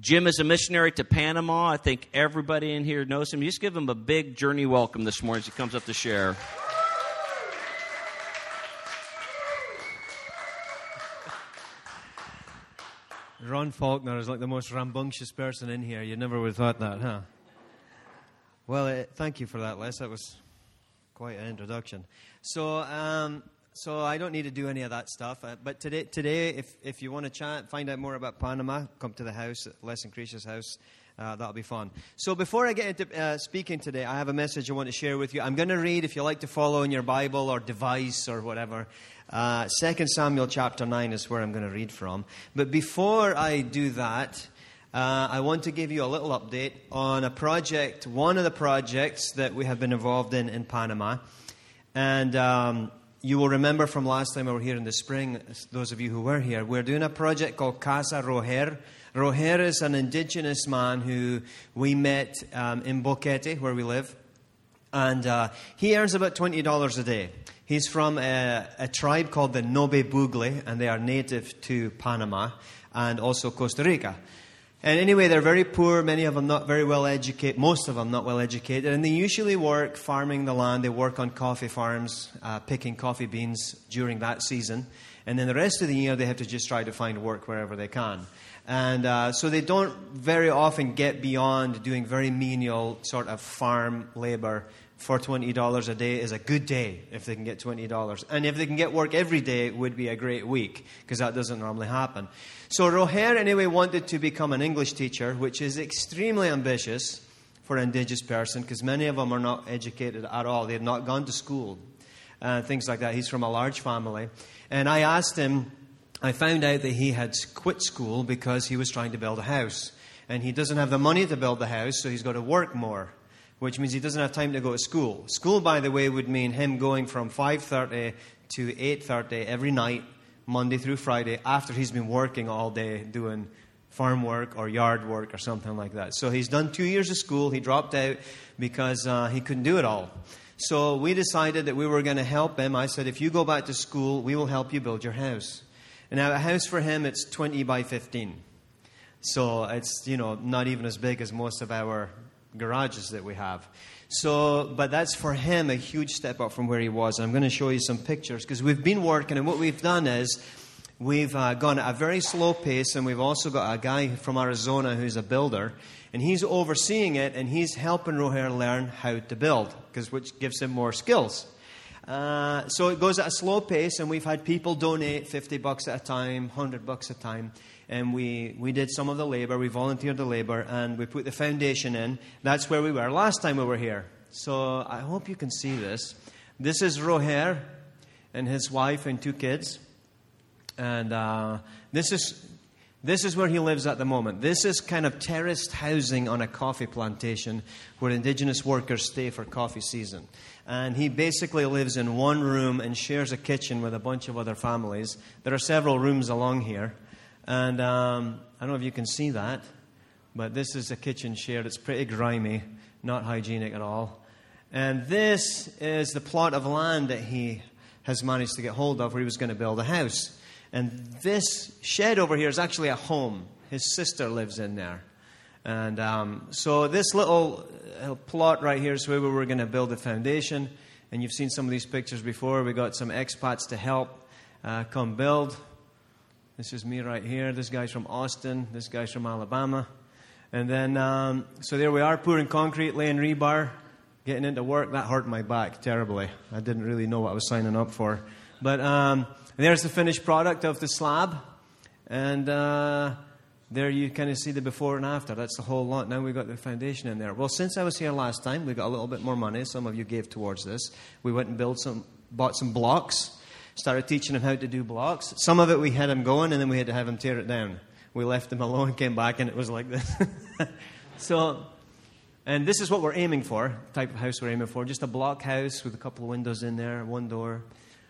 Jim is a missionary to Panama. I think everybody in here knows him. Just give him a big journey welcome this morning as he comes up to share. Ron Faulkner is like the most rambunctious person in here. You never would have thought that, huh? Well, thank you for that, Les. That was quite an introduction. So I don't need to do any of that stuff. But today, if you want to chat, find out more about Panama, come to the house, Les and Krisha's house. That'll be fun. So before I get into speaking today, I have a message I want to share with you. I'm going to read, if you like to follow in your Bible or device or whatever, 2 Samuel chapter 9 is where I'm going to read from. But before I do that, I want to give you a little update on a project, one of the projects that we have been involved in Panama. And you will remember from last time we were here in the spring, those of you who were here, we're doing a project called Casa Roher. Roher is an indigenous man who we met in Boquete, where we live. And he earns about $20 a day. He's from a tribe called the Nobe Bugle, and they are native to Panama and also Costa Rica. And anyway, they're very poor. Many of them not very well educated. Most of them not well educated. And they usually work farming the land. They work on coffee farms, picking coffee beans during that season. And then the rest of the year, they have to just try to find work wherever they can. And so they don't very often get beyond doing very menial sort of farm labor. For $20 a day is a good day if they can get $20. And if they can get work every day, it would be a great week, because that doesn't normally happen. So Roher, anyway, wanted to become an English teacher, which is extremely ambitious for an indigenous person, because many of them are not educated at all. They have not gone to school, things like that. He's from a large family. And I asked him, I found out that he had quit school because he was trying to build a house. And he doesn't have the money to build the house, so he's got to work more, which means he doesn't have time to go to school. School, by the way, would mean him going from 5:30 to 8:30 every night, Monday through Friday, after he's been working all day doing farm work or yard work or something like that. So he's done 2 years of school. He dropped out because he couldn't do it all. So we decided that we were going to help him. I said, if you go back to school, we will help you build your house. And now a house for him, it's 20 by 15. So it's, not even as big as most of our garages that we have. So, but that's for him a huge step up from where he was. And I'm going to show you some pictures, because we've been working, and what we've done is we've gone at a very slow pace, and we've also got a guy from Arizona who's a builder, and he's overseeing it, and he's helping Roher learn how to build, which gives him more skills. So it goes at a slow pace, and we've had people donate $50 at a time, $100 a time. And we did some of the labor. We volunteered the labor, and we put the foundation in. That's where we were last time we were here. So I hope you can see this. This is Roher and his wife and 2 kids. And this is where he lives at the moment. This is kind of terraced housing on a coffee plantation where indigenous workers stay for coffee season. And he basically lives in one room and shares a kitchen with a bunch of other families. There are several rooms along here. And I don't know if you can see that, but this is a kitchen shared. It's pretty grimy, not hygienic at all. And this is the plot of land that he has managed to get hold of where he was going to build a house. And this shed over here is actually a home. His sister lives in there. And so this little plot right here is where we were going to build the foundation. And you've seen some of these pictures before. We got some expats to help come build. This is me right here. This guy's from Austin. This guy's from Alabama. And then, so there we are, pouring concrete, laying rebar, getting into work. That hurt my back terribly. I didn't really know what I was signing up for. But there's the finished product of the slab. And there you kind of see the before and after. That's the whole lot. Now we've got the foundation in there. Well, since I was here last time, we got a little bit more money. Some of you gave towards this. We went and bought some blocks. Started teaching him how to do blocks. Some of it we had him going, and then we had to have him tear it down. We left him alone, came back, and it was like this. And this is what we're aiming for, the type of house we're aiming for. Just a block house with a couple of windows in there, one door.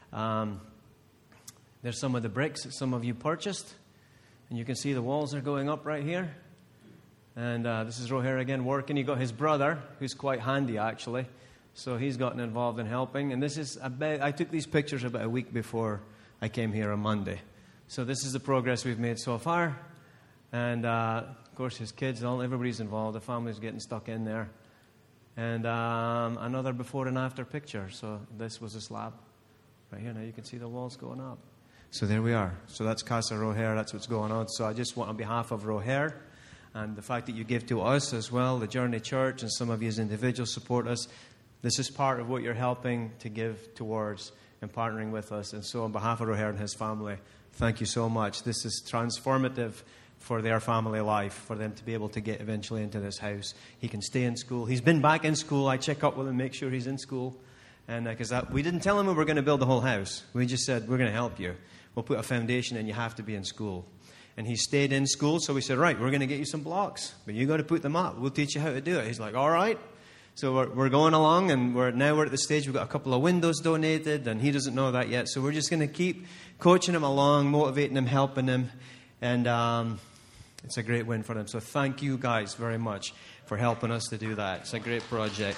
There's some of the bricks that some of you purchased. And you can see the walls are going up right here. And this is Roher again working. He got his brother, who's quite handy, actually. So he's gotten involved in helping. And this is I took these pictures about a week before I came here on Monday. So this is the progress we've made so far. And Of course, his kids, everybody's involved. The family's getting stuck in there. And another before and after picture. So this was a slab right here. Now you can see the walls going up. So there we are. So that's Casa Roher. That's what's going on. So I just want, on behalf of Roher, and the fact that you give to us as well, the Journey Church, and some of you as individuals support us, this is part of what you're helping to give towards and partnering with us. And so on behalf of Roher and his family, thank you so much. This is transformative for their family life, for them to be able to get eventually into this house. He can stay in school. He's been back in school. I check up with him, make sure he's in school. And because we didn't tell him we were going to build the whole house. We just said, we're going to help you. We'll put a foundation and you have to be in school. And he stayed in school, so we said, right, we're going to get you some blocks, but you got to put them up. We'll teach you how to do it. He's like, all right. So we're going along, and we're at the stage, we've got a couple of windows donated, and he doesn't know that yet. So we're just going to keep coaching him along, motivating him, helping him, and it's a great win for him. So thank you guys very much for helping us to do that. It's a great project.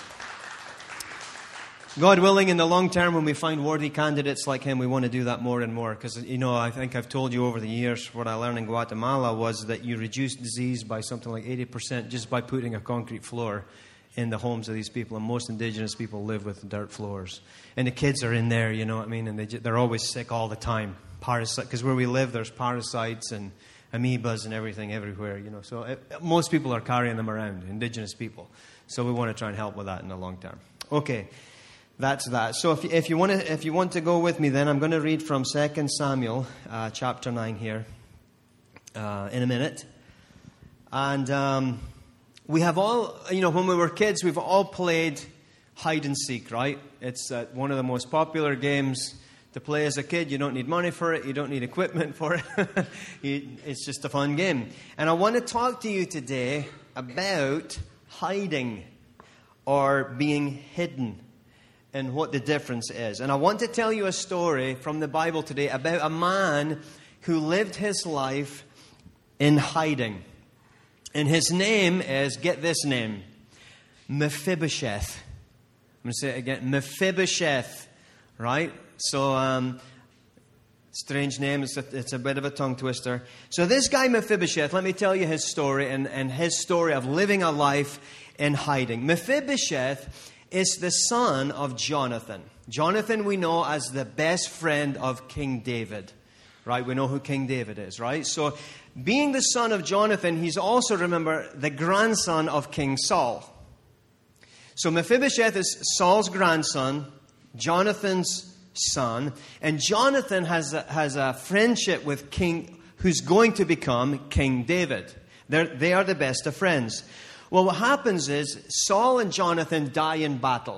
God willing, in the long term, when we find worthy candidates like him, we want to do that more and more. Because, I think I've told you over the years, what I learned in Guatemala was that you reduce disease by something like 80% just by putting a concrete floor in the homes of these people. And most indigenous people live with dirt floors. And the kids are in there, you know what I mean? And they're always sick all the time. Because where we live, there's parasites and amoebas and everything everywhere, So most people are carrying them around, indigenous people. So we want to try and help with that in the long term. Okay. That's that. So if you want to go with me, then I'm going to read from 2 Samuel chapter 9 here in a minute. And we have all, when we were kids, we've all played hide and seek, right? It's one of the most popular games to play as a kid. You don't need money for it. You don't need equipment for it. It's just a fun game. And I want to talk to you today about hiding or being hidden, and what the difference is. And I want to tell you a story from the Bible today about a man who lived his life in hiding. And his name is, get this name, Mephibosheth. I'm going to say it again, Mephibosheth, right? So, strange name, it's a bit of a tongue twister. So this guy Mephibosheth, let me tell you his story and his story of living a life in hiding. Mephibosheth is the son of Jonathan. Jonathan we know as the best friend of King David, right? We know who King David is, right? So being the son of Jonathan, he's also, remember, the grandson of King Saul. So Mephibosheth is Saul's grandson, Jonathan's son, and Jonathan has a friendship with King, who's going to become King David. They are the best of friends. Well, what happens is Saul and Jonathan die in battle.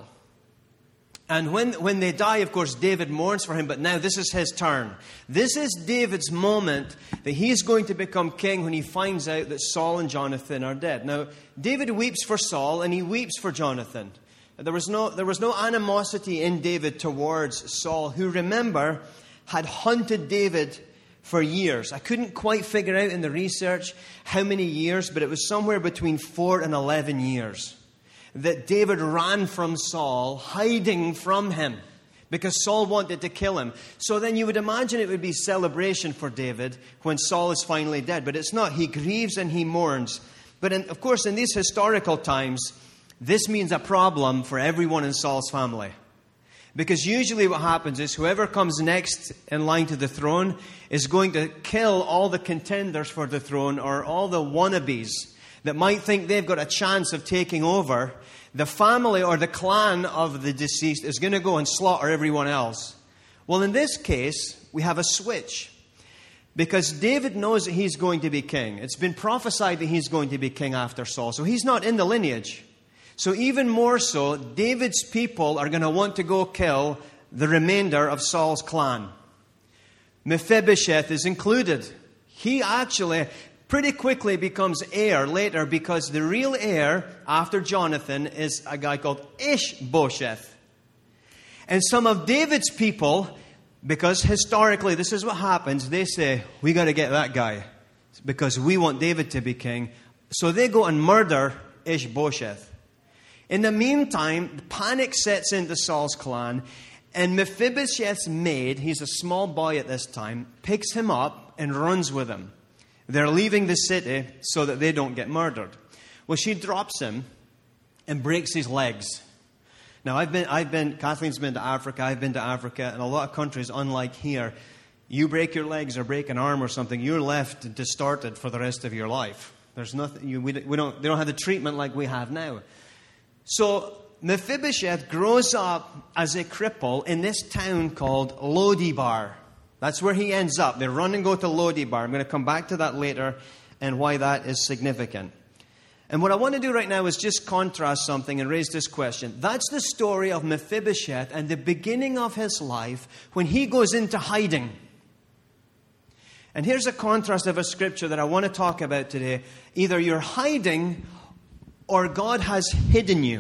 And when they die, of course, David mourns for him, but now this is his turn. This is David's moment that he is going to become king when he finds out that Saul and Jonathan are dead. Now, David weeps for Saul and he weeps for Jonathan. There was no animosity in David towards Saul, who, remember, had hunted David for years. I couldn't quite figure out in the research how many years, but it was somewhere between 4 and 11 years that David ran from Saul, hiding from him, because Saul wanted to kill him. So then you would imagine it would be celebration for David when Saul is finally dead, but it's not. He grieves and he mourns. But of course, in these historical times, this means a problem for everyone in Saul's family. Because usually what happens is whoever comes next in line to the throne is going to kill all the contenders for the throne, or all the wannabes that might think they've got a chance of taking over. The family or the clan of the deceased is going to go and slaughter everyone else. Well, in this case, we have a switch. Because David knows that he's going to be king. It's been prophesied that he's going to be king after Saul. So he's not in the lineage. So even more so, David's people are going to want to go kill the remainder of Saul's clan. Mephibosheth is included. He actually pretty quickly becomes heir later, because the real heir after Jonathan is a guy called Ishbosheth. And some of David's people, because historically this is what happens, they say, we got to get that guy because we want David to be king. So they go and murder Ishbosheth. In the meantime, panic sets into Saul's clan, and Mephibosheth's maid, he's a small boy at this time, picks him up and runs with him. They're leaving the city so that they don't get murdered. Well, she drops him and breaks his legs. Now, Kathleen's been to Africa, I've been to Africa, and a lot of countries, unlike here, you break your legs or break an arm or something, you're left distorted for the rest of your life. There's nothing, they don't have the treatment like we have now. So, Mephibosheth grows up as a cripple in this town called Lodibar. That's where he ends up. They run and go to Lodibar. I'm going to come back to that later and why that is significant. And what I want to do right now is just contrast something and raise this question. That's the story of Mephibosheth and the beginning of his life when he goes into hiding. And here's a contrast of a scripture that I want to talk about today. Either you're hiding or God has hidden you.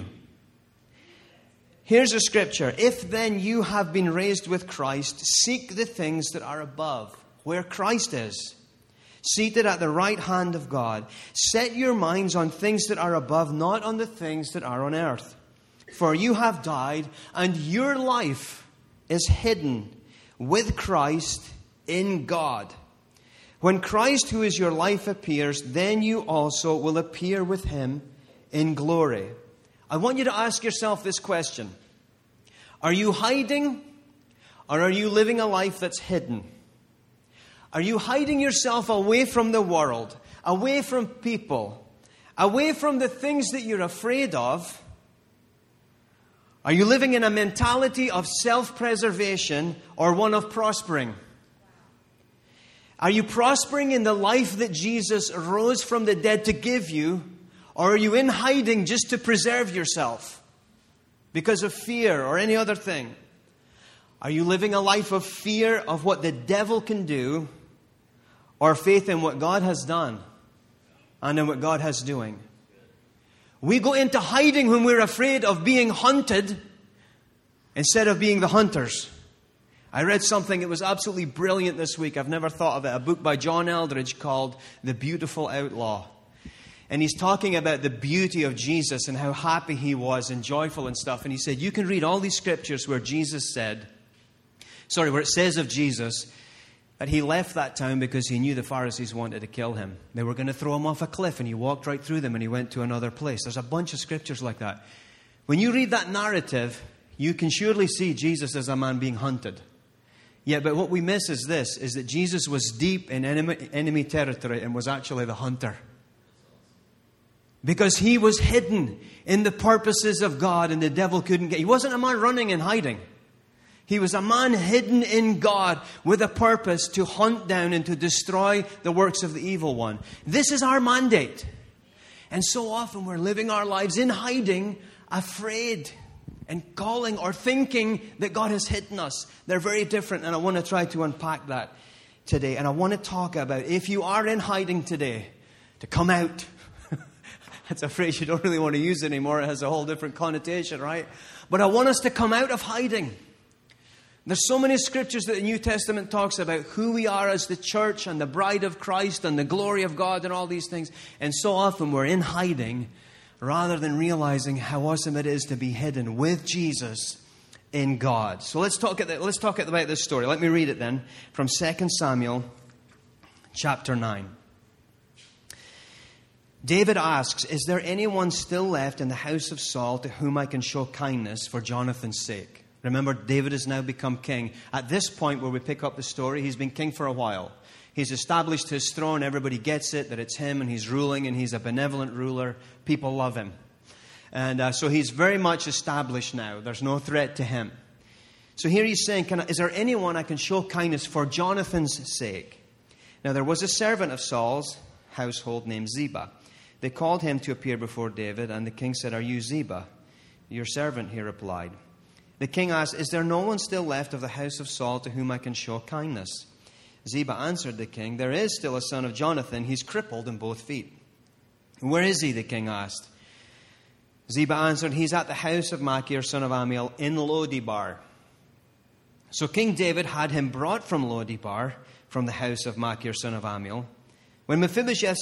Here's a scripture. If then you have been raised with Christ, seek the things that are above, where Christ is, seated at the right hand of God. Set your minds on things that are above, not on the things that are on earth. For you have died, and your life is hidden with Christ in God. When Christ, who is your life, appears, then you also will appear with him in glory. I want you to ask yourself this question. Are you hiding or are you living a life that's hidden? Are you hiding yourself away from the world, away from people, away from the things that you're afraid of? Are you living in a mentality of self-preservation or one of prospering? Are you prospering in the life that Jesus rose from the dead to give you? Or are you in hiding just to preserve yourself because of fear or any other thing? Are you living a life of fear of what the devil can do or faith in what God has done and in what God has doing? We go into hiding when we're afraid of being hunted instead of being the hunters. I read something that was absolutely brilliant this week. I've never thought of it. A book by John Eldridge called The Beautiful Outlaw. And he's talking about the beauty of Jesus and how happy he was and joyful and stuff. And he said, you can read all these scriptures where it says of Jesus that he left that town because he knew the Pharisees wanted to kill him. They were going to throw him off a cliff, and he walked right through them and he went to another place. There's a bunch of scriptures like that. When you read that narrative, you can surely see Jesus as a man being hunted. Yeah, but what we miss is this, is that Jesus was deep in enemy territory and was actually the hunter. Because he was hidden in the purposes of God and the devil couldn't get. He wasn't a man running and hiding. He was a man hidden in God with a purpose to hunt down and to destroy the works of the evil one. This is our mandate. And so often we're living our lives in hiding, afraid, and calling or thinking that God has hidden us. They're very different, and I want to try to unpack that today. And I want to talk about, if you are in hiding today, to come out. That's a phrase you don't really want to use anymore. It has a whole different connotation, right? But I want us to come out of hiding. There's so many scriptures that the New Testament talks about who we are as the church and the bride of Christ and the glory of God and all these things. And so often we're in hiding rather than realizing how awesome it is to be hidden with Jesus in God. So let's talk about this story. Let me read it then from 2 Samuel chapter 9. David asks, is there anyone still left in the house of Saul to whom I can show kindness for Jonathan's sake? Remember, David has now become king. At this point where we pick up the story, he's been king for a while. He's established his throne. Everybody gets it, that it's him, and he's ruling, and he's a benevolent ruler. People love him. And so he's very much established now. There's no threat to him. So here he's saying, is there anyone I can show kindness for Jonathan's sake? Now there was a servant of Saul's household named Ziba. They called him to appear before David, and the king said, are you Ziba? Your servant, he replied. The king asked, is there no one still left of the house of Saul to whom I can show kindness? Ziba answered the king, there is still a son of Jonathan. He's crippled in both feet. Where is he? The king asked. Ziba answered, he's at the house of Machir, son of Ammiel, in Lodibar. So King David had him brought from Lodibar, from the house of Machir, son of Ammiel. When Mephibosheth,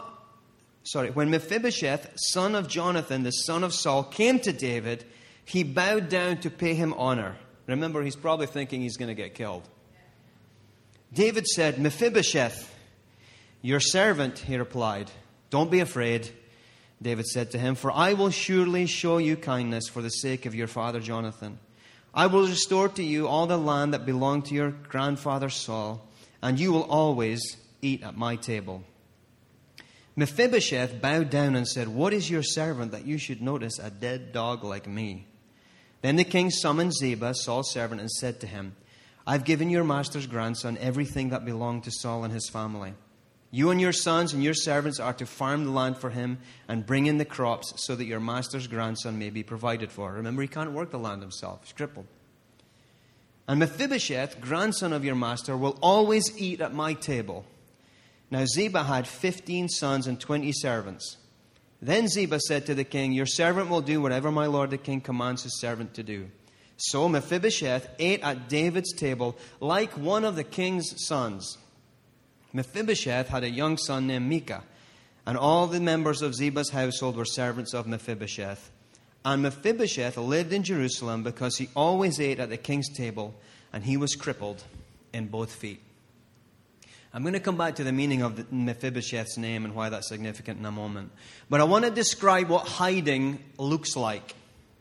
son of Jonathan, the son of Saul, came to David, he bowed down to pay him honor. Remember, he's probably thinking he's going to get killed. David said, Mephibosheth. "Your servant," he replied. "Don't be afraid," David said to him, "for I will surely show you kindness for the sake of your father Jonathan. I will restore to you all the land that belonged to your grandfather Saul, and you will always eat at my table." Mephibosheth bowed down and said, "What is your servant that you should notice a dead dog like me?" Then the king summoned Ziba, Saul's servant, and said to him, "I've given your master's grandson everything that belonged to Saul and his family. You and your sons and your servants are to farm the land for him and bring in the crops so that your master's grandson may be provided for." Remember, he can't work the land himself. He's crippled. "And Mephibosheth, grandson of your master, will always eat at my table." Now Ziba had 15 sons and 20 servants. Then Ziba said to the king, "Your servant will do whatever my lord the king commands his servant to do." So Mephibosheth ate at David's table like one of the king's sons. Mephibosheth had a young son named Micah, and all the members of Ziba's household were servants of Mephibosheth. And Mephibosheth lived in Jerusalem because he always ate at the king's table, and he was crippled in both feet. I'm going to come back to the meaning of Mephibosheth's name and why that's significant in a moment. But I want to describe what hiding looks like.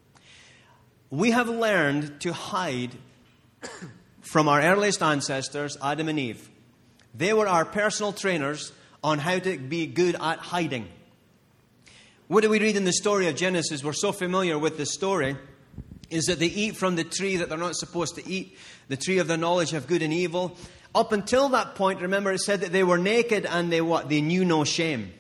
We have learned to hide from our earliest ancestors, Adam and Eve. They were our personal trainers on how to be good at hiding. What do we read in the story of Genesis? We're so familiar with the story. Is that they eat from the tree that they're not supposed to eat, the tree of the knowledge of good and evil. Up until that point, remember, it said that they were naked and they knew no shame.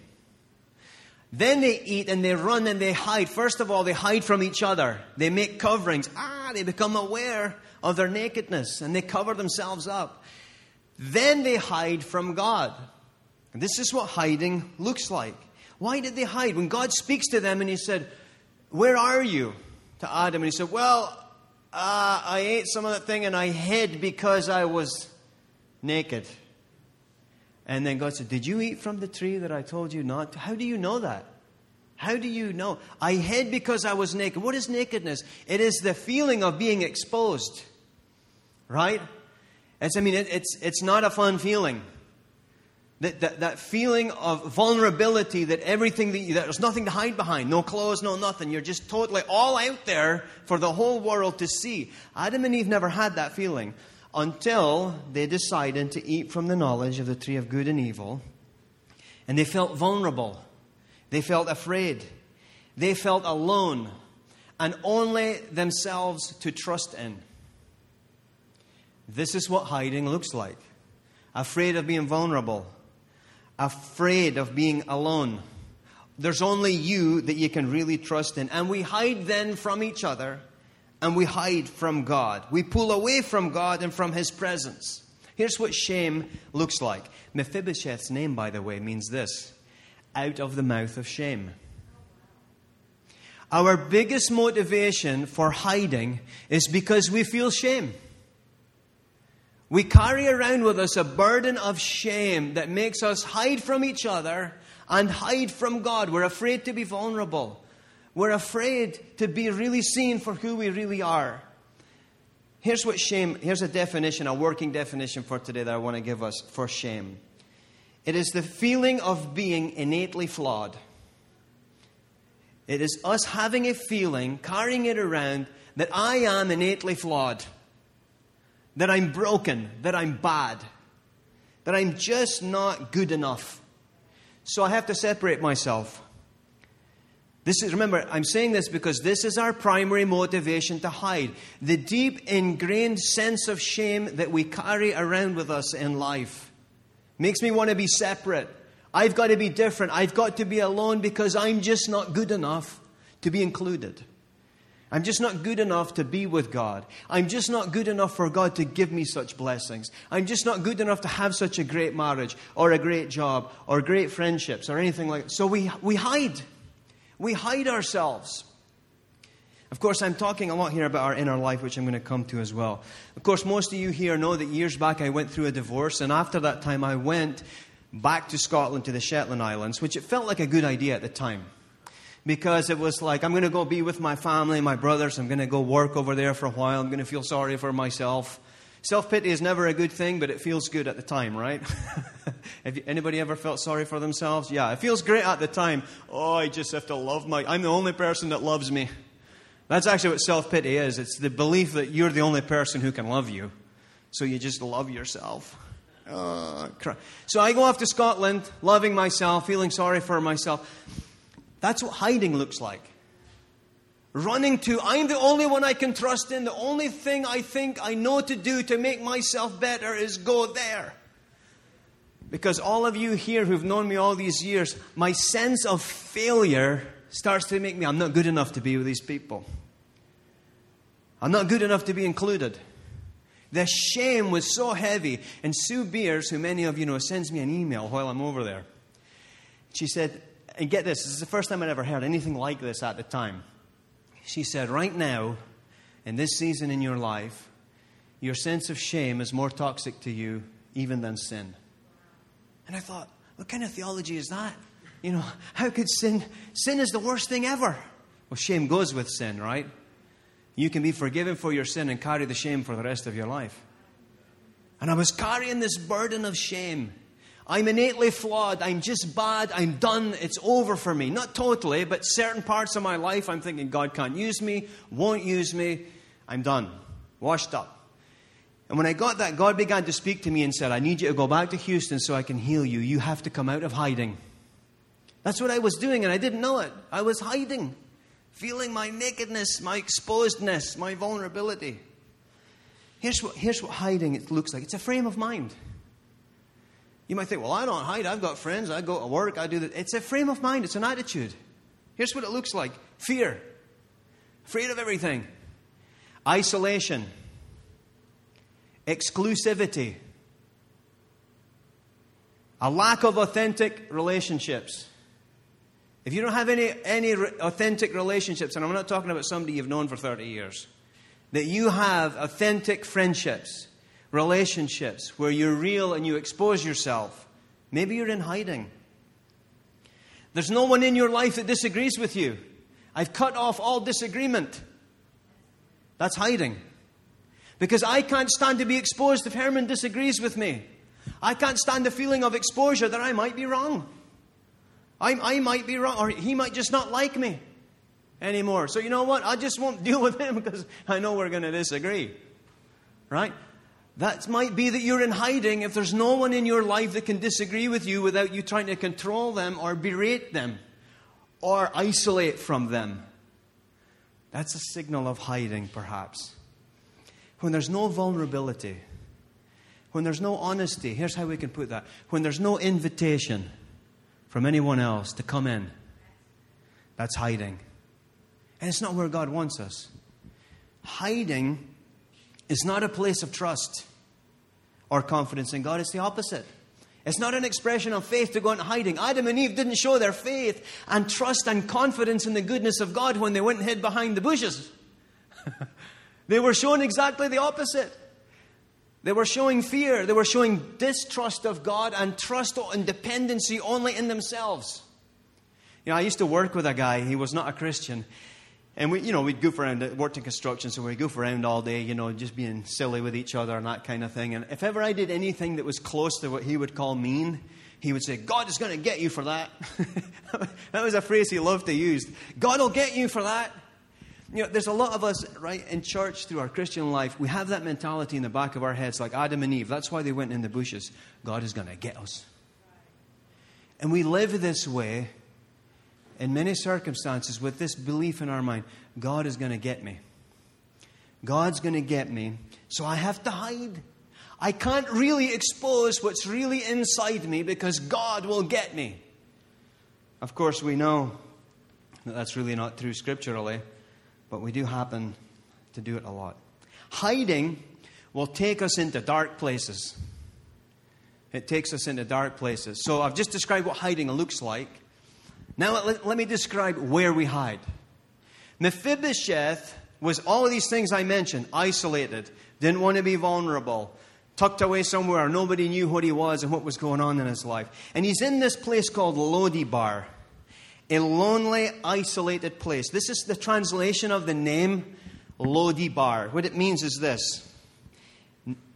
Then they eat and they run and they hide. First of all, they hide from each other. They make coverings. They become aware of their nakedness and they cover themselves up. Then they hide from God. And this is what hiding looks like. Why did they hide? When God speaks to them and he said, "Where are you?" to Adam, and he said, I ate some of that thing and I hid because I was naked. And then God said, "Did you eat from the tree that I told you not to?" How do you know that? How do you know? I hid because I was naked. What is nakedness? It is the feeling of being exposed. Right? It's not a fun feeling. That feeling of vulnerability, that everything that there's nothing to hide behind, no clothes, no nothing. You're just totally all out there for the whole world to see. Adam and Eve never had that feeling until they decided to eat from the knowledge of the tree of good and evil. And they felt vulnerable. They felt afraid. They felt alone. And only themselves to trust in. This is what hiding looks like. Afraid of being vulnerable. Afraid of being alone. There's only you that you can really trust in. And we hide then from each other. And we hide from God. We pull away from God and from His presence. Here's what shame looks like. Mephibosheth's name, by the way, means this: out of the mouth of shame. Our biggest motivation for hiding is because we feel shame. We carry around with us a burden of shame that makes us hide from each other and hide from God. We're afraid to be vulnerable. We're afraid to be really seen for who we really are. Here's a definition, a working definition for today that I want to give us for shame. It is the feeling of being innately flawed. It is us having a feeling, carrying it around, that I am innately flawed. That I'm broken, that I'm bad, that I'm just not good enough. So I have to separate myself. Remember, I'm saying this because this is our primary motivation to hide. The deep ingrained sense of shame that we carry around with us in life makes me want to be separate. I've got to be different. I've got to be alone because I'm just not good enough to be included. I'm just not good enough to be with God. I'm just not good enough for God to give me such blessings. I'm just not good enough to have such a great marriage or a great job or great friendships or anything like that. So we hide. We hide ourselves. Of course, I'm talking a lot here about our inner life, which I'm going to come to as well. Of course, most of you here know that years back I went through a divorce, and after that time I went back to Scotland, to the Shetland Islands, which it felt like a good idea at the time. Because it was like, I'm going to go be with my family, my brothers. I'm going to go work over there for a while. I'm going to feel sorry for myself. Self-pity is never a good thing, but it feels good at the time, right? Anybody ever felt sorry for themselves? Yeah, it feels great at the time. Oh, I just have to I'm the only person that loves me. That's actually what self-pity is. It's the belief that you're the only person who can love you. So you just love yourself. So I go off to Scotland, loving myself, feeling sorry for myself. That's what hiding looks like. Running to, I'm the only one I can trust in. The only thing I think I know to do to make myself better is go there. Because all of you here who've known me all these years, my sense of failure starts to make me, I'm not good enough to be with these people. I'm not good enough to be included. The shame was so heavy. And Sue Beers, who many of you know, sends me an email while I'm over there. She said, and get this is the first time I'd ever heard anything like this at the time. She said, right now, in this season in your life, your sense of shame is more toxic to you even than sin. And I thought, what kind of theology is that? You know, how could sin is the worst thing ever. Well, shame goes with sin, right? You can be forgiven for your sin and carry the shame for the rest of your life. And I was carrying this burden of shame. I'm innately flawed. I'm just bad. I'm done. It's over for me. Not totally, but certain parts of my life, I'm thinking God can't use me, won't use me. I'm done. Washed up. And when I got that, God began to speak to me and said, I need you to go back to Houston so I can heal you. You have to come out of hiding. That's what I was doing, and I didn't know it. I was hiding, feeling my nakedness, my exposedness, my vulnerability. Here's what hiding it looks like. It's a frame of mind. You might think, well, I don't hide. I've got friends. I go to work. I do that. It's a frame of mind. It's an attitude. Here's what it looks like. Fear. Afraid of everything. Isolation. Exclusivity. A lack of authentic relationships. If you don't have any authentic relationships, and I'm not talking about somebody you've known for 30 years, that you have authentic friendships, relationships where you're real and you expose yourself, maybe you're in hiding. There's no one in your life that disagrees with you. I've cut off all disagreement. That's hiding. Because I can't stand to be exposed if Herman disagrees with me. I can't stand the feeling of exposure that I might be wrong. I might be wrong, or he might just not like me anymore. So you know what? I just won't deal with him because I know we're going to disagree. Right? That might be that you're in hiding if there's no one in your life that can disagree with you without you trying to control them or berate them or isolate from them. That's a signal of hiding, perhaps. When there's no vulnerability, when there's no honesty, here's how we can put that. When there's no invitation from anyone else to come in, that's hiding. And it's not where God wants us. Hiding is not a place of trust or confidence in God. It's the opposite. It's not an expression of faith to go into hiding. Adam and Eve didn't show their faith and trust and confidence in the goodness of God when they went and hid behind the bushes. They were showing exactly the opposite. They were showing fear. They were showing distrust of God and trust and dependency only in themselves. You know, I used to work with a guy. He was not a Christian. And we'd goof around, worked in construction, so we'd goof around all day, just being silly with each other and that kind of thing. And if ever I did anything that was close to what he would call mean, he would say, God is going to get you for that. That was a phrase he loved to use. God will get you for that. There's a lot of us, right, in church through our Christian life, we have that mentality in the back of our heads like Adam and Eve. That's why they went in the bushes. God is going to get us. And we live this way in many circumstances with this belief in our mind, God is going to get me. God's going to get me, so I have to hide. I can't really expose what's really inside me because God will get me. Of course, we know that that's really not true scripturally, but we do happen to do it a lot. Hiding will take us into dark places. It takes us into dark places. So I've just described what hiding looks like. Now let me describe where we hide. Mephibosheth was all of these things I mentioned. Isolated. Didn't want to be vulnerable. Tucked away somewhere. Nobody knew what he was and what was going on in his life. And he's in this place called Lo-debar. A lonely, isolated place. This is the translation of the name Lo-debar. What it means is this.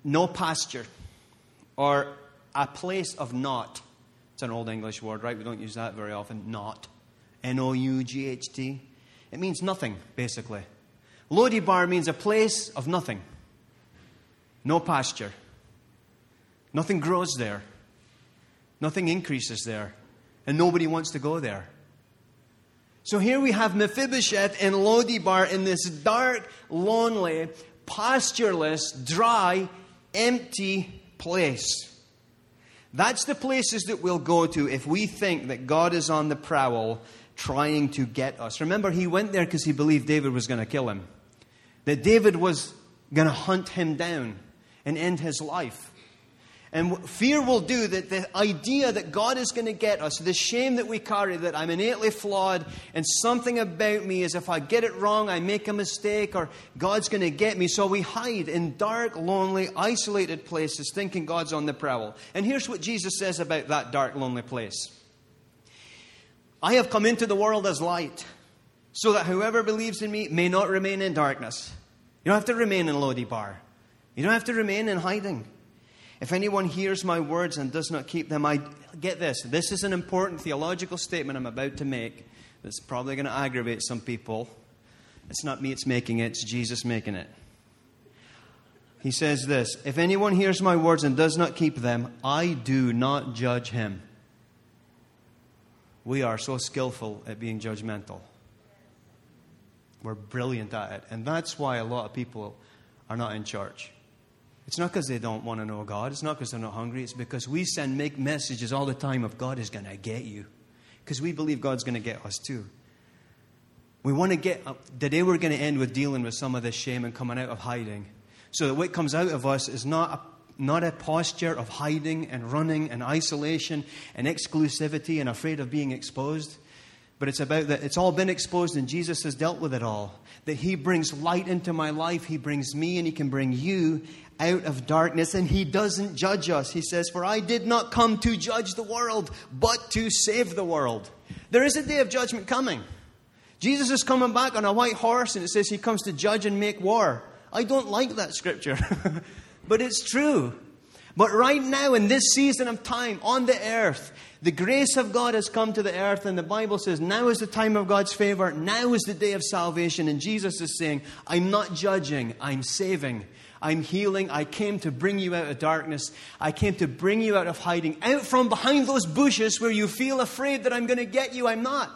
no pasture, or a place of naught. It's an old English word, right? We don't use that very often. Naught. N-O-U-G-H-T. It means nothing, basically. Lo-debar means a place of nothing. No pasture. Nothing grows there. Nothing increases there. And nobody wants to go there. So here we have Mephibosheth in Lo-debar, in this dark, lonely, pastureless, dry, empty place. That's the places that we'll go to if we think that God is on the prowl trying to get us. Remember, he went there because he believed David was going to kill him. That David was going to hunt him down and end his life. And fear will do that. The idea that God is going to get us, the shame that we carry, that I'm innately flawed and something about me is if I get it wrong, I make a mistake, or God's going to get me. So we hide in dark, lonely, isolated places thinking God's on the prowl. And here's what Jesus says about that dark, lonely place. I have come into the world as light, so that whoever believes in me may not remain in darkness. You don't have to remain in Lo-debar. You don't have to remain in hiding. If anyone hears my words and does not keep them, get this. This is an important theological statement I'm about to make that's probably going to aggravate some people. It's not me it's making it, it's Jesus making it. He says this, if anyone hears my words and does not keep them, I do not judge him. We are so skillful at being judgmental. We're brilliant at it. And that's why a lot of people are not in church. It's not because they don't want to know God. It's not because they're not hungry. It's because we make messages all the time of God is going to get you. Because we believe God's going to get us too. We want to get... Today we're going to end with dealing with some of this shame and coming out of hiding. So that what comes out of us is not a posture of hiding and running and isolation and exclusivity and afraid of being exposed. But it's about that it's all been exposed and Jesus has dealt with it all. That he brings light into my life. He brings me and he can bring you out of darkness, and he doesn't judge us. He says, for I did not come to judge the world, but to save the world. There is a day of judgment coming. Jesus is coming back on a white horse, and it says he comes to judge and make war. I don't like that scripture, but it's true. But right now, in this season of time on the earth, the grace of God has come to the earth, and the Bible says now is the time of God's favor. Now is the day of salvation, and Jesus is saying, I'm not judging, I'm saving. I'm healing. I came to bring you out of darkness. I came to bring you out of hiding. Out from behind those bushes where you feel afraid that I'm going to get you. I'm not.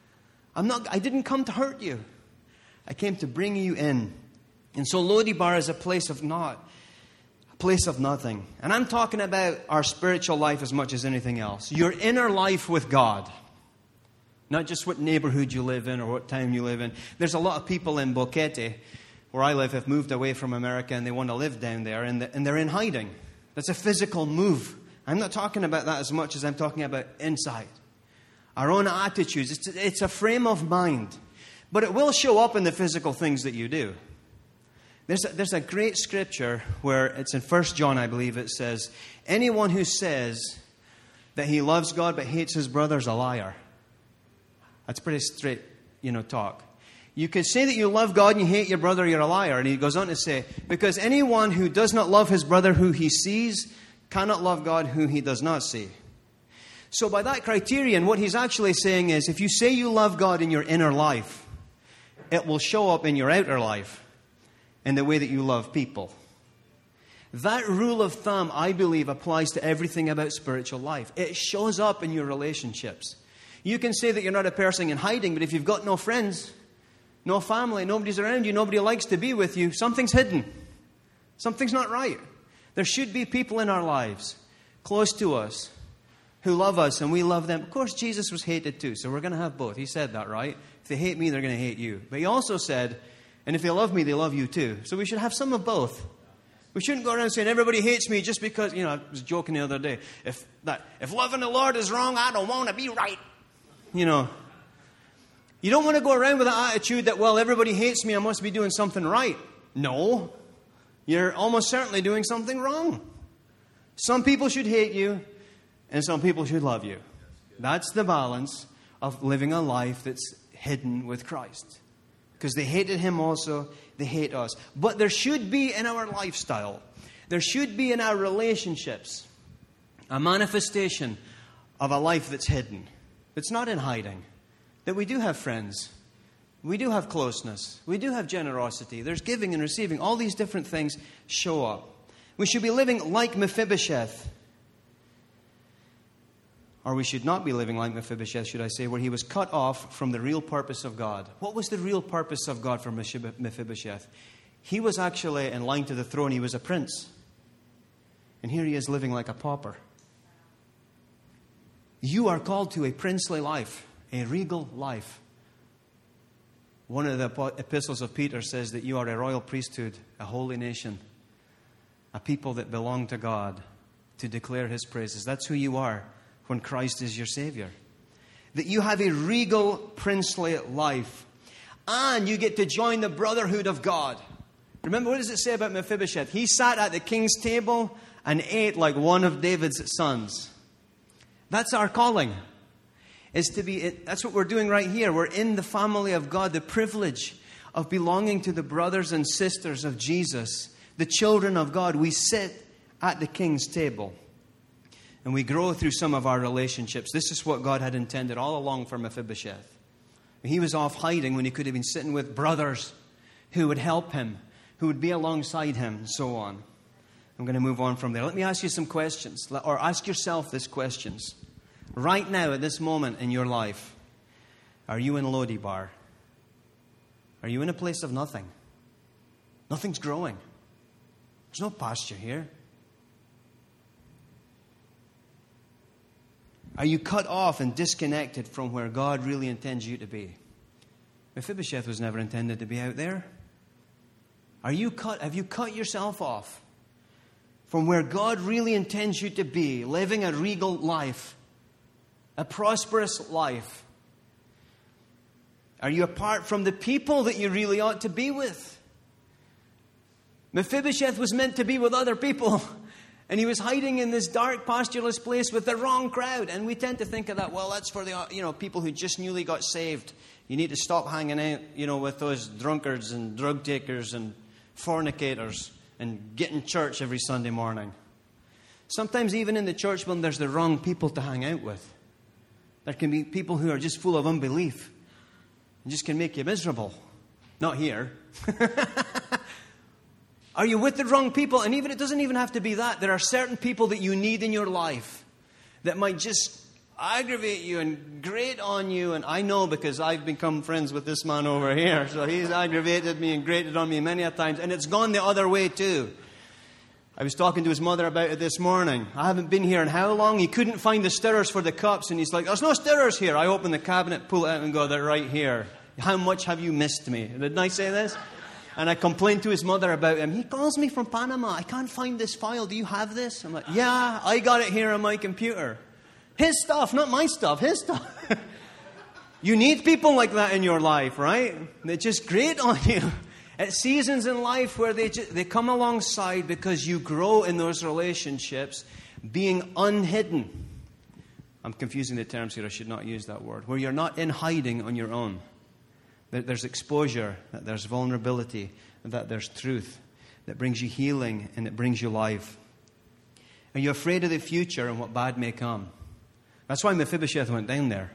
I didn't come to hurt you. I came to bring you in. And so Lo-debar is a place of naught. A place of nothing. And I'm talking about our spiritual life as much as anything else. Your inner life with God. Not just what neighborhood you live in or what town you live in. There's a lot of people in Boquete, where I live, have moved away from America and they want to live down there and they're in hiding. That's a physical move. I'm not talking about that as much as I'm talking about inside. Our own attitudes. It's a frame of mind. But it will show up in the physical things that you do. There's a great scripture where it's in 1 John, I believe, it says, anyone who says that he loves God but hates his brother is a liar. That's pretty straight, talk. You could say that you love God and you hate your brother, you're a liar. And he goes on to say, because anyone who does not love his brother who he sees cannot love God who he does not see. So by that criterion, what he's actually saying is, if you say you love God in your inner life, it will show up in your outer life in the way that you love people. That rule of thumb, I believe, applies to everything about spiritual life. It shows up in your relationships. You can say that you're not a person in hiding, but if you've got no friends, no family, nobody's around you, nobody likes to be with you, something's hidden. Something's not right. There should be people in our lives, close to us, who love us and we love them. Of course, Jesus was hated too, so we're going to have both. He said that, right? If they hate me, they're going to hate you. But he also said, and if they love me, they love you too. So we should have some of both. We shouldn't go around saying everybody hates me just because, I was joking the other day. If loving the Lord is wrong, I don't want to be right. You don't want to go around with the attitude that, well, everybody hates me, I must be doing something right. No. You're almost certainly doing something wrong. Some people should hate you, and some people should love you. That's the balance of living a life that's hidden with Christ. Because they hated him also, they hate us. But there should be in our lifestyle, There should be in our relationships a manifestation of a life that's hidden, that's not in hiding, that we do have friends, we do have closeness, we do have generosity, there's giving and receiving. All these different things show up. We should be living like Mephibosheth. Or we should not be living like Mephibosheth, should I say, where he was cut off from the real purpose of God. What was the real purpose of God for Mephibosheth? He was actually in line to the throne. He was a prince. And here he is living like a pauper. You are called to a princely life, a regal life. One of the epistles of Peter says that you are a royal priesthood, a holy nation, a people that belong to God to declare His praises. That's who you are when Christ is your Savior. That you have a regal, princely life. And you get to join the brotherhood of God. Remember, what does it say about Mephibosheth? He sat at the king's table and ate like one of David's sons. That's our calling. That's what we're doing right here. We're in the family of God. The privilege of belonging to the brothers and sisters of Jesus, the children of God. We sit at the king's table. And we grow through some of our relationships. This is what God had intended all along for Mephibosheth. He was off hiding when he could have been sitting with brothers who would help him, who would be alongside him, and so on. I'm going to move on from there. Let me ask you some questions, or ask yourself these questions. Right now, at this moment in your life, are you in Lodibar? Are you in a place of nothing? Nothing's growing. There's no pasture here. Are you cut off and disconnected from where God really intends you to be? Mephibosheth was never intended to be out there. Have you cut yourself off from where God really intends you to be, living a regal life, a prosperous life? Are you apart from the people that you really ought to be with? Mephibosheth was meant to be with other people. And he was hiding in this dark, pastureless place with the wrong crowd. And we tend to think of that, well, that's for the people who just newly got saved. You need to stop hanging out, with those drunkards and drug takers and fornicators and get in church every Sunday morning. Sometimes even in the church building, there's the wrong people to hang out with. There can be people who are just full of unbelief and just can make you miserable. Not here. Are you with the wrong people? And it doesn't even have to be that. There are certain people that you need in your life that might just aggravate you and grate on you. And I know because I've become friends with this man over here. So he's aggravated me and grated on me many a times. And it's gone the other way too. I was talking to his mother about it this morning. I haven't been here in how long? He couldn't find the stirrers for the cups. And he's like, there's no stirrers here. I open the cabinet, pull it out and go, they're right here. How much have you missed me? Didn't I say this? And I complained to his mother about him. He calls me from Panama. I can't find this file. Do you have this? I'm like, yeah, I got it here on my computer. His stuff, not my stuff. His stuff. You need people like that in your life, right? They just grate on you. At seasons in life where they come alongside because you grow in those relationships, being unhidden. I'm confusing the terms here. I should not use that word. Where you're not in hiding on your own. There's exposure, that there's vulnerability, that there's truth, that brings you healing and it brings you life. Are you afraid of the future and what bad may come? That's why Mephibosheth went down there.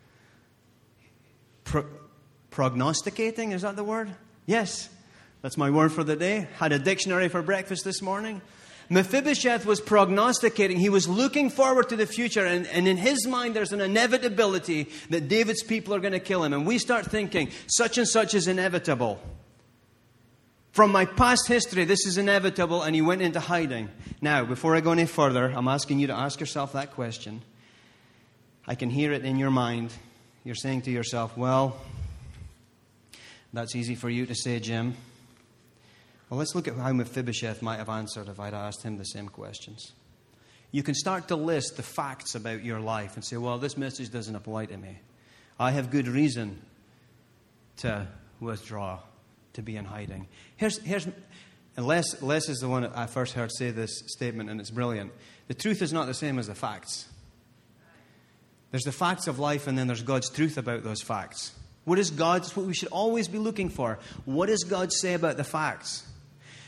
Prognosticating, is that the word? Yes, that's my word for the day. Had a dictionary for breakfast this morning. Mephibosheth was prognosticating. He was looking forward to the future. And in his mind, there's an inevitability that David's people are going to kill him. And we start thinking, such and such is inevitable. From my past history, this is inevitable. And he went into hiding. Now, before I go any further, I'm asking you to ask yourself that question. I can hear it in your mind. You're saying to yourself, well, that's easy for you to say, Jim. Well, let's look at how Mephibosheth might have answered if I'd asked him the same questions. You can start to list the facts about your life and say, well, this message doesn't apply to me. I have good reason to withdraw, to be in hiding. And Les is the one that I first heard say this statement, and it's brilliant. The truth is not the same as the facts. There's the facts of life, and then there's God's truth about those facts. What is God's? What we should always be looking for. What does God say about the facts?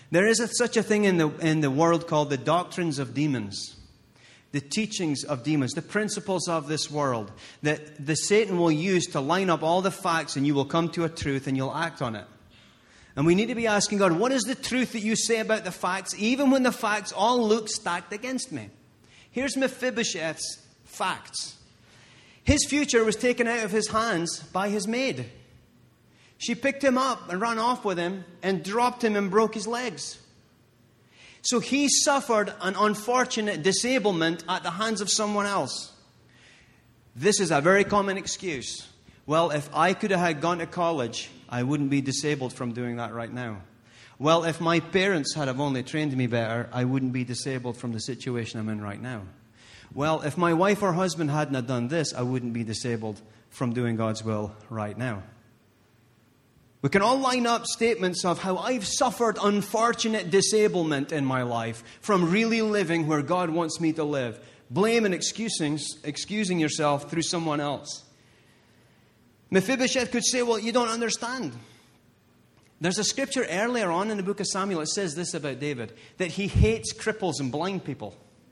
There is such a thing in the world called the doctrines of demons. The teachings of demons, the principles of this world that the Satan will use to line up all the facts, and you will come to a truth and you'll act on it. And we need to be asking God, what is the truth that you say about the facts, even when the facts all look stacked against me? Here's Mephibosheth's facts. His future was taken out of his hands by his maid. She picked him up and ran off with him and dropped him and broke his legs. So he suffered an unfortunate disablement at the hands of someone else. This is a very common excuse. Well, if I could have had gone to college, I wouldn't be disabled from doing that right now. Well, if my parents had have only trained me better, I wouldn't be disabled from the situation I'm in right now. Well, if my wife or husband hadn't have done this, I wouldn't be disabled from doing God's will right now. We can all line up statements of how I've suffered unfortunate disablement in my life from really living where God wants me to live. Blame and excusing yourself through someone else. Mephibosheth could say, well, you don't understand. There's a scripture earlier on in the book of Samuel that says this about David, that he hates cripples and blind people.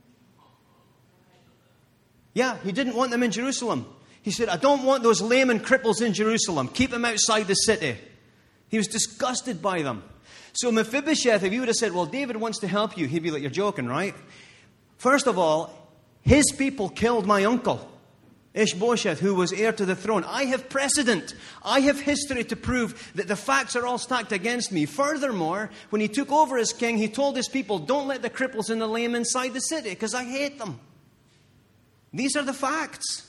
Yeah, he didn't want them in Jerusalem. He said, I don't want those lame and cripples in Jerusalem. Keep them outside the city. He was disgusted by them. So Mephibosheth, if you would have said, well, David wants to help you, he'd be like, you're joking, right? First of all, his people killed my uncle, Ishbosheth, who was heir to the throne. I have precedent. I have history to prove that the facts are all stacked against me. Furthermore, when he took over as king, he told his people, don't let the cripples and the lame inside the city, because I hate them. These are the facts.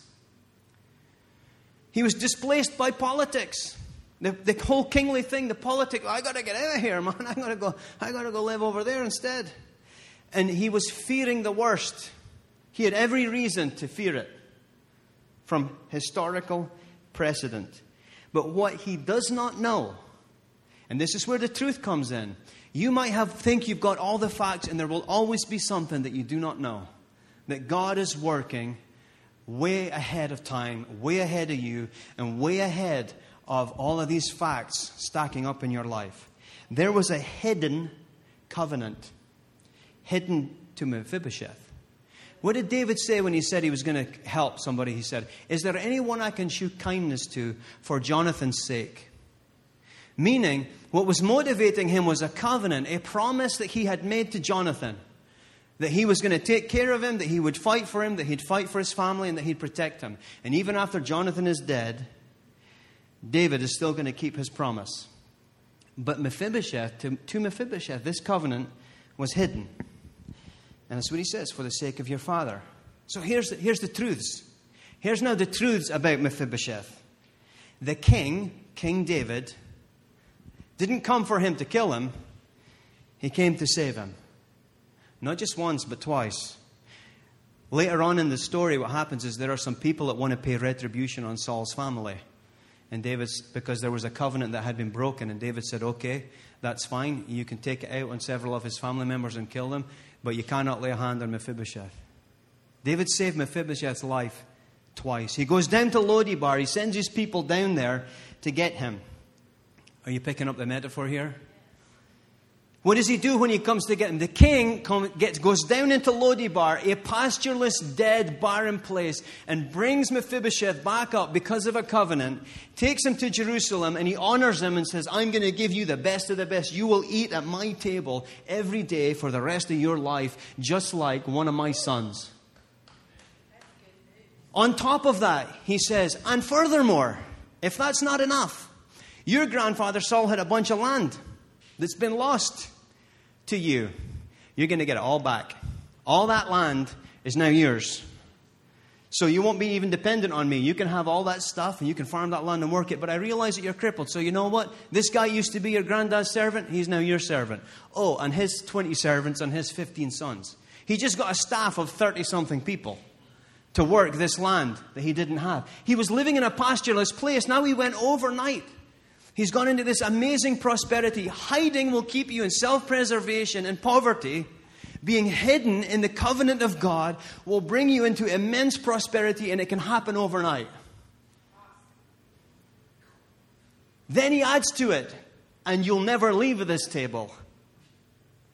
He was displaced by politics. The whole kingly thing, the politics, I got to get out of here, man. I got to go live over there instead. And he was fearing the worst. He had every reason to fear it from historical precedent. But what he does not know, and this is where the truth comes in, you might think you've got all the facts, and there will always be something that you do not know. That God is working way ahead of time, way ahead of you, and way ahead of all of these facts stacking up in your life. There was a hidden covenant, hidden to Mephibosheth. What did David say when he said he was going to help somebody? He said, is there anyone I can show kindness to for Jonathan's sake? Meaning, what was motivating him was a covenant, a promise that he had made to Jonathan. That he was going to take care of him, that he would fight for him, that he'd fight for his family, and that he'd protect him. And even after Jonathan is dead, David is still going to keep his promise. But Mephibosheth, to Mephibosheth, this covenant was hidden. And that's what he says, for the sake of your father. So here's the truths. Here's now the truths about Mephibosheth. The king, King David, didn't come for him to kill him. He came to save him. Not just once, but twice. Later on in the story, what happens is there are some people that want to pay retribution on Saul's family. And because there was a covenant that had been broken, and David said, okay, that's fine. You can take it out on several of his family members and kill them, but you cannot lay a hand on Mephibosheth. David saved Mephibosheth's life twice. He goes down to Lo-debar. He sends his people down there to get him. Are you picking up the metaphor here? What does he do when he comes to get him? The king goes down into Lo-debar, a pastureless, dead, barren place, and brings Mephibosheth back up because of a covenant, takes him to Jerusalem, and he honors him and says, I'm going to give you the best of the best. You will eat at my table every day for the rest of your life, just like one of my sons. On top of that, he says, and furthermore, if that's not enough, your grandfather Saul had a bunch of land that's been lost to you. You're going to get it all back. All that land is now yours. So you won't be even dependent on me. You can have all that stuff and you can farm that land and work it. But I realize that you're crippled. So you know what? This guy used to be your granddad's servant. He's now your servant. Oh, and his 20 servants and his 15 sons. He just got a staff of 30-something people to work this land that he didn't have. He was living in a pastureless place. Now he went overnight. He's gone into this amazing prosperity. Hiding will keep you in self-preservation and poverty. Being hidden in the covenant of God will bring you into immense prosperity, and it can happen overnight. Then he adds to it, and you'll never leave this table.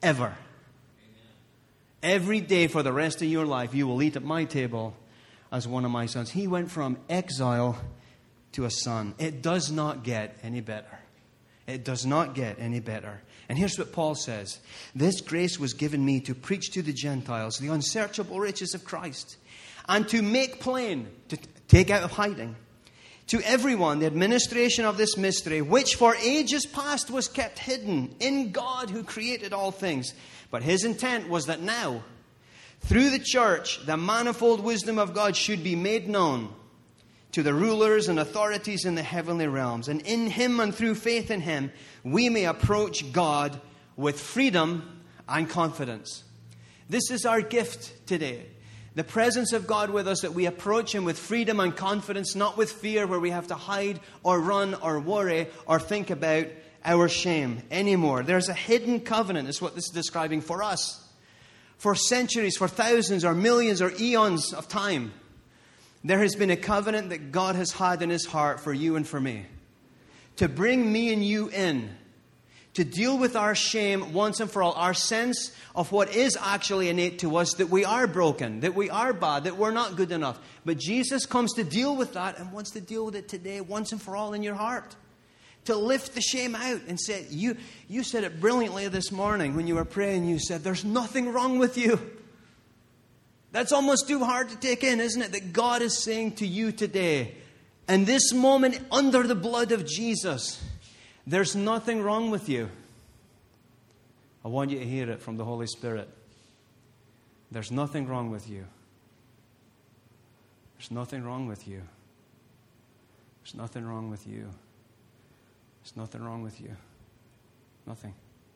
Ever. Every day for the rest of your life, you will eat at my table as one of my sons. He went from exile to a son. It does not get any better. It does not get any better. And here's what Paul says. This grace was given me to preach to the Gentiles the unsearchable riches of Christ, and to make plain, to take out of hiding, to everyone the administration of this mystery, which for ages past was kept hidden in God who created all things. But his intent was that now, through the church, the manifold wisdom of God should be made known to the rulers and authorities in the heavenly realms. And in him and through faith in him, we may approach God with freedom and confidence. This is our gift today. The presence of God with us, that we approach him with freedom and confidence, not with fear where we have to hide or run or worry or think about our shame anymore. There's a hidden covenant, is what this is describing for us. For centuries, for thousands or millions or eons of time, there has been a covenant that God has had in his heart for you and for me. To bring me and you in. To deal with our shame once and for all. Our sense of what is actually innate to us. That we are broken. That we are bad. That we're not good enough. But Jesus comes to deal with that and wants to deal with it today once and for all in your heart. To lift the shame out and say, you said it brilliantly this morning when you were praying. You said, there's nothing wrong with you. That's almost too hard to take in, isn't it? That God is saying to you today, and this moment under the blood of Jesus, there's nothing wrong with you. I want you to hear it from the Holy Spirit. There's nothing wrong with you. There's nothing wrong with you. There's nothing wrong with you. There's nothing wrong with you. Nothing.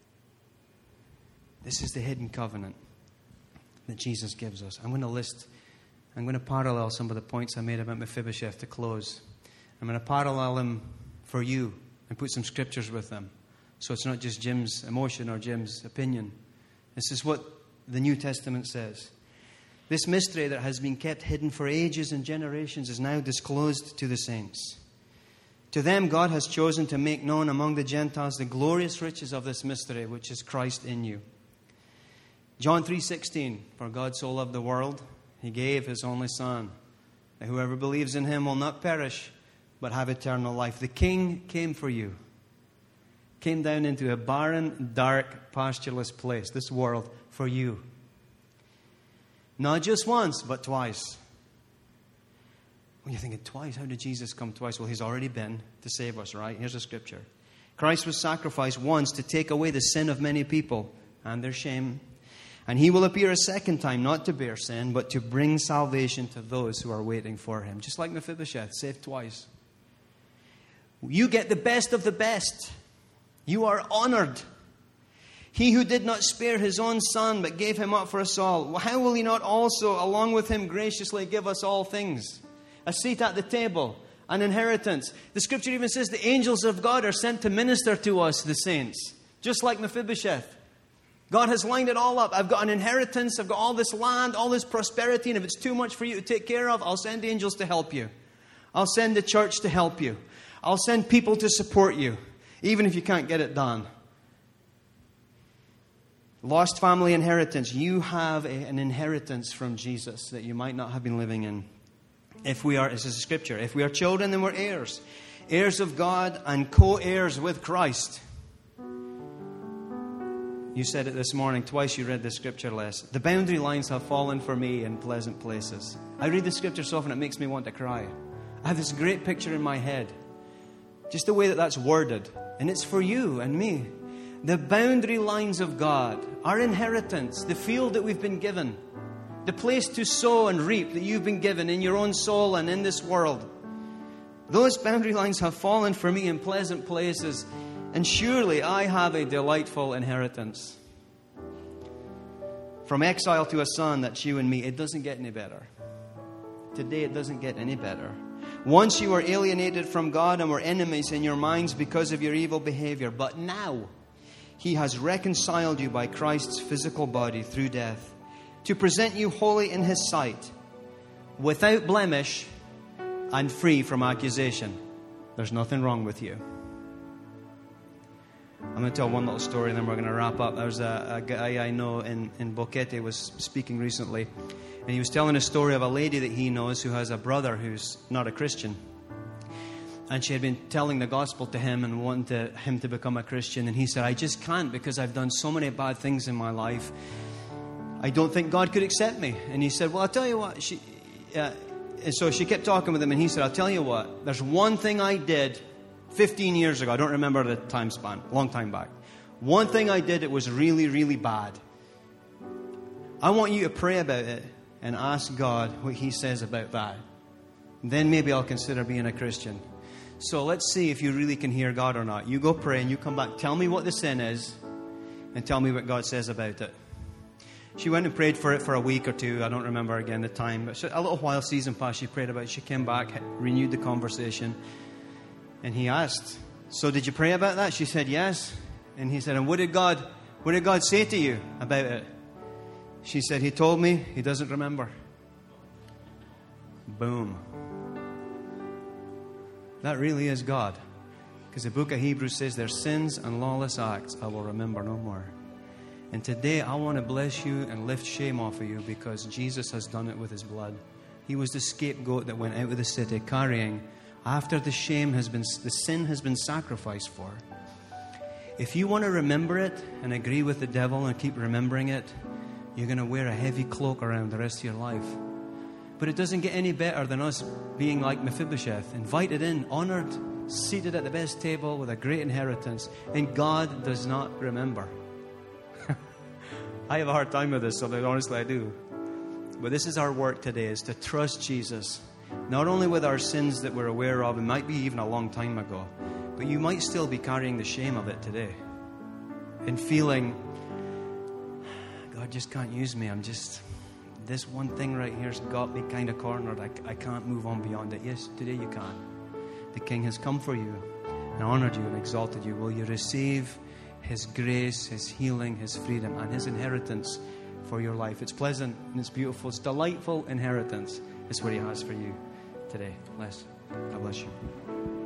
This is the hidden covenant that Jesus gives us. I'm going to parallel some of the points I made about Mephibosheth to close. I'm going to parallel them for you and put some scriptures with them. So it's not just Jim's emotion or Jim's opinion. This is what the New Testament says. This mystery that has been kept hidden for ages and generations is now disclosed to the saints. To them God has chosen to make known among the Gentiles the glorious riches of this mystery, which is Christ in you. John 3:16, for God so loved the world, he gave his only Son, that whoever believes in him will not perish, but have eternal life. The King came for you. Came down into a barren, dark, pastureless place, this world, for you. Not just once, but twice. When you're thinking, twice? How did Jesus come twice? Well, he's already been to save us, right? Here's a scripture. Christ was sacrificed once to take away the sin of many people and their shame. And he will appear a second time, not to bear sin, but to bring salvation to those who are waiting for him. Just like Mephibosheth, saved twice. You get the best of the best. You are honored. He who did not spare his own Son, but gave him up for us all, how will he not also, along with him, graciously give us all things? A seat at the table, an inheritance. The scripture even says the angels of God are sent to minister to us, the saints. Just like Mephibosheth. God has lined it all up. I've got an inheritance. I've got all this land, all this prosperity. And if it's too much for you to take care of, I'll send angels to help you. I'll send the church to help you. I'll send people to support you, even if you can't get it done. Lost family inheritance. You have an inheritance from Jesus that you might not have been living in. If we are, this is a scripture, if we are children, then we're heirs. Heirs of God and co-heirs with Christ. You said it this morning. Twice you read the scripture, Les. The boundary lines have fallen for me in pleasant places. I read the scripture so often it makes me want to cry. I have this great picture in my head. Just the way that that's worded. And it's for you and me. The boundary lines of God, our inheritance, the field that we've been given, the place to sow and reap that you've been given in your own soul and in this world. Those boundary lines have fallen for me in pleasant places. And surely I have a delightful inheritance. From exile to a son, that's you and me. It doesn't get any better. Today it doesn't get any better. Once you were alienated from God and were enemies in your minds because of your evil behavior. But now he has reconciled you by Christ's physical body through death, to present you holy in his sight, without blemish and free from accusation. There's nothing wrong with you. I'm going to tell one little story and then we're going to wrap up. There's a guy I know in Boquete was speaking recently, and he was telling a story of a lady that he knows who has a brother who's not a Christian. And she had been telling the gospel to him and wanting him to become a Christian. And he said, I just can't because I've done so many bad things in my life. I don't think God could accept me. And he said, well, I'll tell you what. And so she kept talking with him, and he said, I'll tell you what. There's one thing I did 15 years ago. I don't remember the time span, a long time back. One thing I did, it was really, really bad. I want you to pray about it and ask God what He says about that. And then maybe I'll consider being a Christian. So let's see if you really can hear God or not. You go pray and you come back. Tell me what the sin is and tell me what God says about it. She went and prayed for it for a week or two. I don't remember again the time. But a little while, season passed, she prayed about it. She came back, renewed the conversation. And he asked, so did you pray about that? She said, yes. And he said, and what did God say to you about it? She said, He told me He doesn't remember. Boom. That really is God. Because the book of Hebrews says, their sins and lawless acts I will remember no more. And today I want to bless you and lift shame off of you because Jesus has done it with His blood. He was the scapegoat that went out of the city carrying after the sin has been sacrificed for. If you want to remember it and agree with the devil and keep remembering it, you're going to wear a heavy cloak around the rest of your life. But it doesn't get any better than us being like Mephibosheth, invited in, honored, seated at the best table with a great inheritance, and God does not remember. I have a hard time with this, so honestly I do. But this is our work today, is to trust Jesus. Not only with our sins that we're aware of, it might be even a long time ago, but you might still be carrying the shame of it today. And feeling, God just can't use me. This one thing right here's got me kind of cornered. I can't move on beyond it. Yes, today you can. The King has come for you and honored you and exalted you. Will you receive His grace, His healing, His freedom, and His inheritance for your life? It's pleasant and it's beautiful. It's delightful inheritance. It's what He has for you today. God bless you.